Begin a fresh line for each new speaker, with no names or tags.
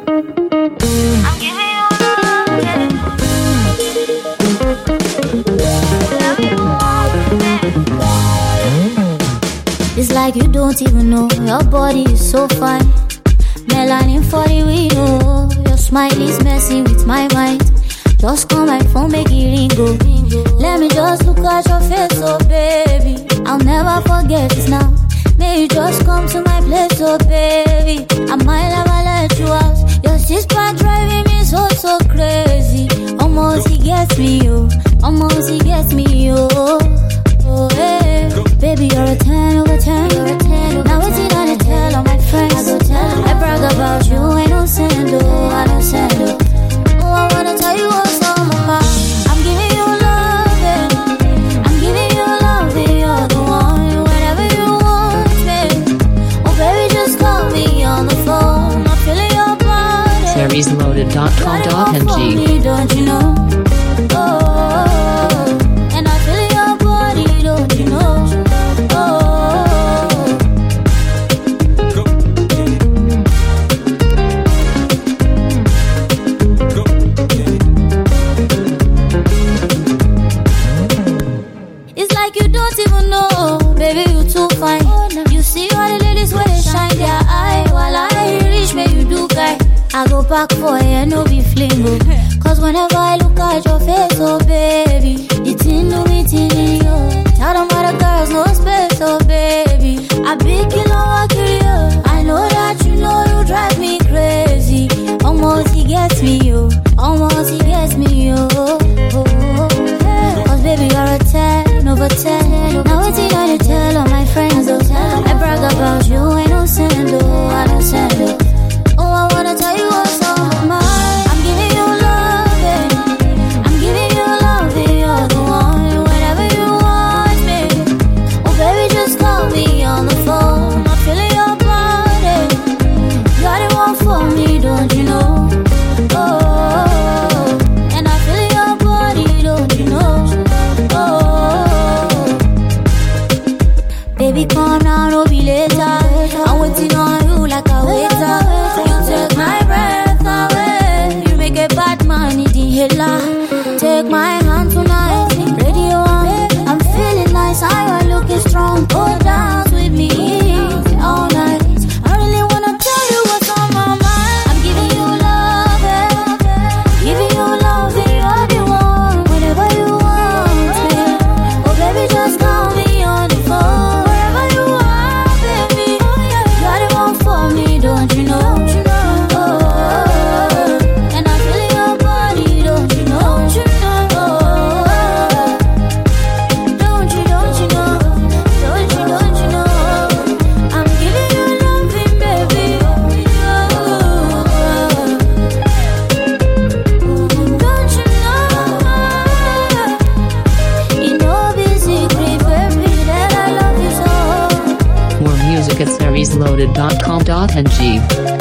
I'm giving you love, yeah. Whatever you want, yeah.
It's like you don't even know your body is so fine. Melanin for the window. Your smile is messing with my mind. Just call my phone, make it ring, go. Let me just look at your face, oh baby. I'll never forget this now. May you just come to my place, oh baby. I might never let you out. Your sister driving me so crazy. Almost he gets me, oh. Almost he gets me, oh. Oh, hey. Baby, you're a 10 over 10. You're a 10 over 10. Now it's in on the tell all my friends. I go tell. I brag about you, I don't send, oh. I don't send, oh. Oh, I wanna tell you what's on my mind. I'm giving you love, yeah. I'm giving you love, and you're the one. Whenever you want me. Oh, baby, just call me on the phone. I'm feeling your body.
SeriesLoaded.com.ng.
Don't you know? Oh, and I feel your body, don't you know? Oh, it's like you don't even know, baby, you too fine. You see all the ladies where they shine their eye. While I reach where you do, guy. I go back for you, no be flingo. Cause whenever I look at your face, oh baby, it's in me, you. Tell them other girls, no space, oh baby. I big kilo, I kill you. I know that you know you drive me crazy. Almost he gets me, you. Almost he gets me, you. Cause baby, you're a 10 over 10. Now it's in on you, tell all my friends, oh. I brag about you, I don't send, oh. I don't send, oh. Oh, I wanna tell you what's on my mind. I'm giving you love, yeah. I'm giving you love, and you're the one. Whenever you want me. Oh, baby, just call me on the phone. I'm feeling your body. You're the one for me, don't you know? Oh, and I feel your body, don't you know? Oh, baby, come now, no be later. I'm waiting on you like a waiter. You take my breath away. You make a bad man need inhaler. Take my hand tonight, radio on. I'm feeling nice, how you looking strong. Go dance with me all night. I really wanna tell you what's on my mind. I'm giving you love, yeah. Giving you love, and you're the one. Whenever you want me. Oh baby, just call me on the phone. Wherever you are, baby. You're the one for me, don't you know? Oh, and I feel your body, don't you know? Don't you know? Don't you know? Don't you know? I'm giving you loving, baby. Don't you know? You know this secret, baby, that I love you so.
More music at SeriesLoaded.com.ng.